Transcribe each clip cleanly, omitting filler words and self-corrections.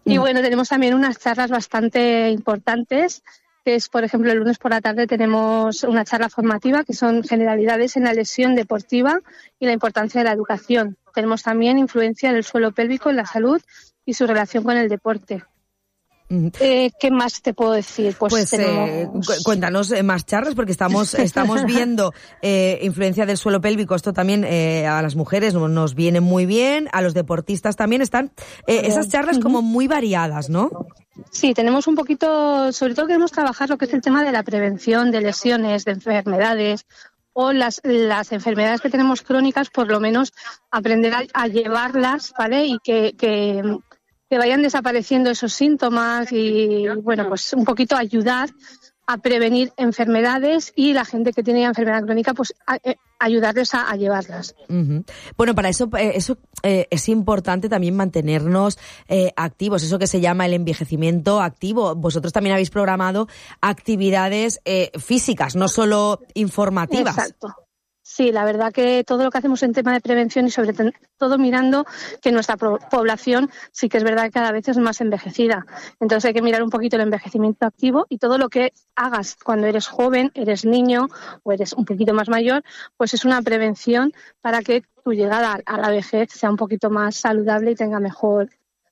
Y bueno, tenemos también unas charlas bastante importantes, que es, por ejemplo, el lunes por la tarde tenemos una charla formativa que son generalidades en la lesión deportiva y la importancia de la educación. Tenemos también influencia del suelo pélvico en la salud y su relación con el deporte. ¿Qué más te puedo decir? Pues cuéntanos más charlas, porque estamos viendo influencia del suelo pélvico. Esto también a las mujeres nos viene muy bien, a los deportistas también están esas charlas como muy variadas, ¿no? Sí, tenemos un poquito, sobre todo queremos trabajar lo que es el tema de la prevención de lesiones, de enfermedades o las enfermedades que tenemos crónicas, por lo menos aprender a llevarlas, ¿vale? Y que vayan desapareciendo esos síntomas y, bueno, pues un poquito ayudar a prevenir enfermedades y la gente que tiene enfermedad crónica, pues ayudarles a llevarlas. Uh-huh. Bueno, para eso es importante también mantenernos activos, eso que se llama el envejecimiento activo. Vosotros también habéis programado actividades físicas, no solo informativas. Exacto. Sí, la verdad que todo lo que hacemos en tema de prevención y sobre todo mirando que nuestra población sí que es verdad que cada vez es más envejecida. Entonces hay que mirar un poquito el envejecimiento activo y todo lo que hagas cuando eres joven, eres niño o eres un poquito más mayor, pues es una prevención para que tu llegada a la vejez sea un poquito más saludable y tenga mejor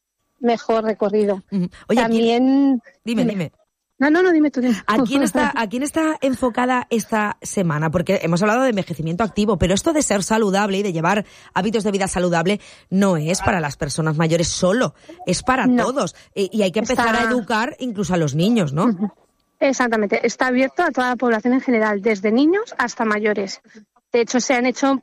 recorrido. Oye, también... Dime. No, dime tú. ¿A quién está enfocada esta semana? Porque hemos hablado de envejecimiento activo, pero esto de ser saludable y de llevar hábitos de vida saludable no es para las personas mayores solo, es para todos. Y hay que empezar a educar incluso a los niños, ¿no? Exactamente, está abierto a toda la población en general, desde niños hasta mayores. De hecho, se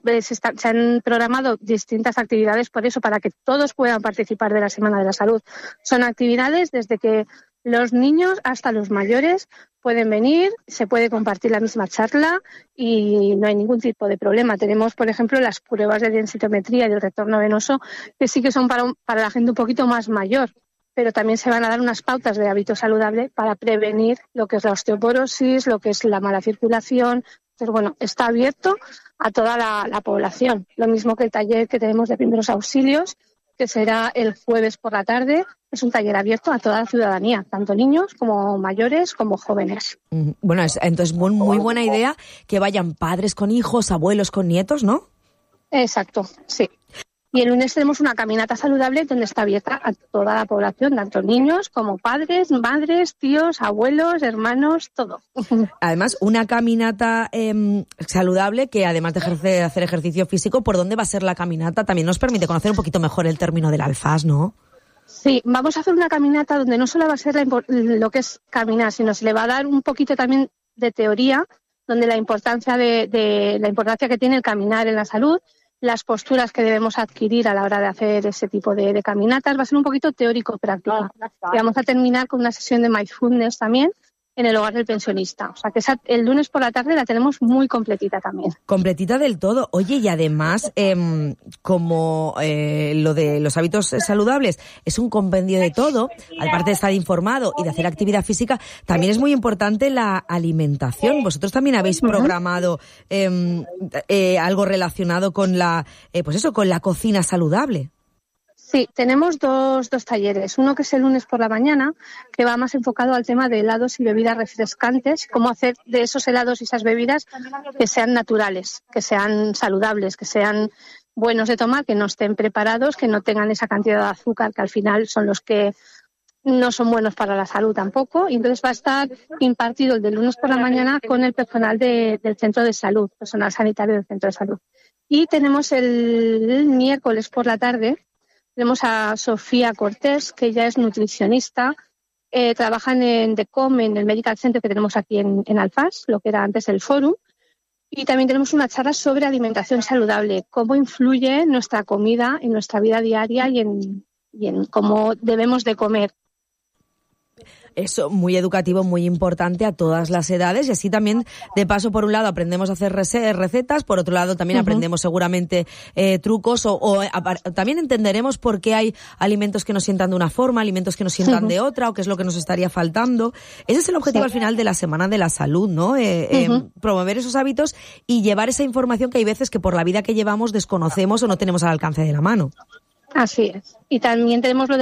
han programado distintas actividades por eso, para que todos puedan participar de la Semana de la Salud. Son actividades desde que los niños hasta los mayores pueden venir, se puede compartir la misma charla y no hay ningún tipo de problema. Tenemos, por ejemplo, las pruebas de densitometría y del retorno venoso, que sí que son para la gente un poquito más mayor, pero también se van a dar unas pautas de hábito saludable para prevenir lo que es la osteoporosis, lo que es la mala circulación. Entonces, bueno, está abierto a toda la población. Lo mismo que el taller que tenemos de primeros auxilios, que será el jueves por la tarde. Es un taller abierto a toda la ciudadanía, tanto niños como mayores como jóvenes. Bueno, entonces muy buena idea que vayan padres con hijos, abuelos con nietos, ¿no? Exacto, sí. Y el lunes tenemos una caminata saludable donde está abierta a toda la población, tanto niños como padres, madres, tíos, abuelos, hermanos, todo. Además, una caminata saludable que además de hacer ejercicio físico, ¿por dónde va a ser la caminata? También nos permite conocer un poquito mejor el término del Alfaz, ¿no? Sí, vamos a hacer una caminata donde no solo va a ser lo que es caminar, sino se le va a dar un poquito también de teoría, donde la importancia la importancia que tiene el caminar en la salud, las posturas que debemos adquirir a la hora de hacer ese tipo de caminatas, va a ser un poquito teórico-práctico. Y vamos a terminar con una sesión de mindfulness también en el hogar del pensionista. O sea que el lunes por la tarde la tenemos muy completita también. Completita del todo. Oye, y además, como lo de los hábitos saludables es un compendio de todo, aparte de estar informado y de hacer actividad física, también es muy importante la alimentación. Vosotros también habéis programado algo relacionado con con la cocina saludable. Sí, tenemos dos talleres. Uno que es el lunes por la mañana, que va más enfocado al tema de helados y bebidas refrescantes, cómo hacer de esos helados y esas bebidas que sean naturales, que sean saludables, que sean buenos de tomar, que no estén preparados, que no tengan esa cantidad de azúcar que al final son los que no son buenos para la salud tampoco. Y entonces va a estar impartido el de lunes por la mañana con el personal del centro de salud, personal sanitario del centro de salud. Y tenemos el miércoles por la tarde, tenemos a Sofía Cortés, que ella es nutricionista, trabaja en DECOM, en el Medical Center que tenemos aquí en Alfaz, lo que era antes el Fórum. Y también tenemos una charla sobre alimentación saludable, cómo influye nuestra comida en nuestra vida diaria y en cómo debemos de comer. Eso, muy educativo, muy importante a todas las edades, y así también, de paso, por un lado aprendemos a hacer recetas, por otro lado también aprendemos seguramente trucos o también entenderemos por qué hay alimentos que nos sientan de una forma, alimentos que nos sientan de otra, o qué es lo que nos estaría faltando. Ese es el objetivo al final de la Semana de la Salud, ¿no? Promover esos hábitos y llevar esa información que hay veces que por la vida que llevamos desconocemos o no tenemos al alcance de la mano. Así es. Y también tenemos lo